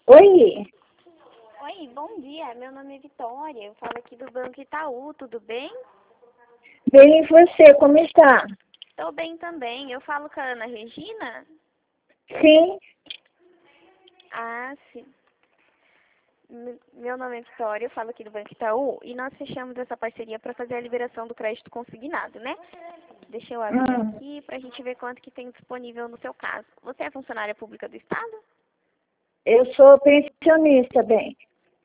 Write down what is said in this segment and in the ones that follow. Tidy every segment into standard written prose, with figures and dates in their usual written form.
Oi, Oi, bom dia. Meu nome é Vitória. Eu falo aqui do Banco Itaú, tudo bem? bem e você, como está? Estou bem também. Eu falo com a Ana Regina? Sim, Ah, sim. Meu nome é Vitória, eu falo aqui do Banco Itaú e nós fechamos essa parceria para fazer a liberação do crédito consignado, né? Deixa eu abrir hum, aqui para a gente ver quanto que tem disponível no seu caso. Você é funcionária pública do Estado? eu sou pensionista, bem.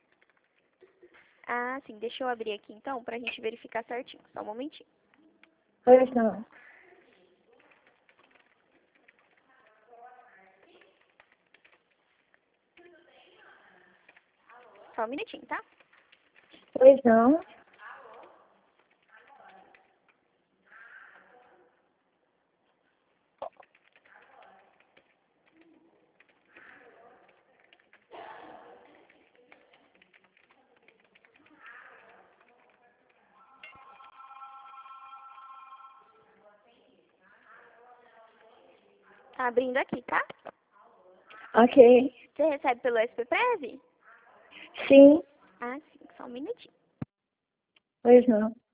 Ah, sim. Deixa eu abrir aqui então para a gente verificar certinho. Só um momentinho. Pois não, Só um minutinho, tá? pois não. Tá abrindo aqui, tá? Ok, Você recebe pelo SPPREV? sim, Ah, sim. Só um minutinho. pois não.